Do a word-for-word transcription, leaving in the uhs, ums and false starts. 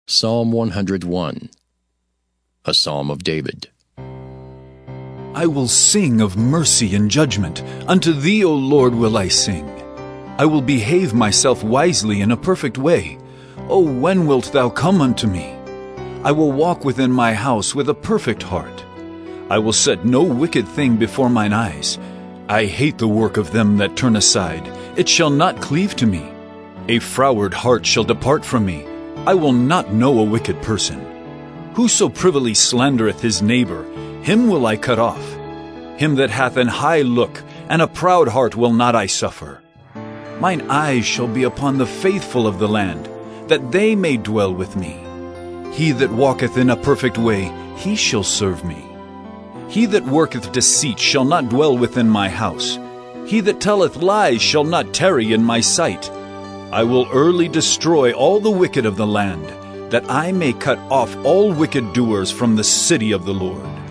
Psalm one hundred one. A Psalm of David. I will sing of mercy and judgment. Unto thee, O Lord, will I sing. I will behave myself wisely in a perfect way. O when wilt thou come unto me? I will walk within my house with a perfect heart. I will set no wicked thing before mine eyes. I hate the work of them that turn aside. It shall not cleave to me. A froward heart shall depart from me. I will not know a wicked person. Whoso privily slandereth his neighbor, him will I cut off. Him that hath an high look, and a proud heart will not I suffer. Mine eyes shall be upon the faithful of the land, that they may dwell with me. He that walketh in a perfect way, he shall serve me. He that worketh deceit shall not dwell within my house. He that telleth lies shall not tarry in my sight. I will early destroy all the wicked of the land, that I may cut off all wicked doers from the city of the Lord.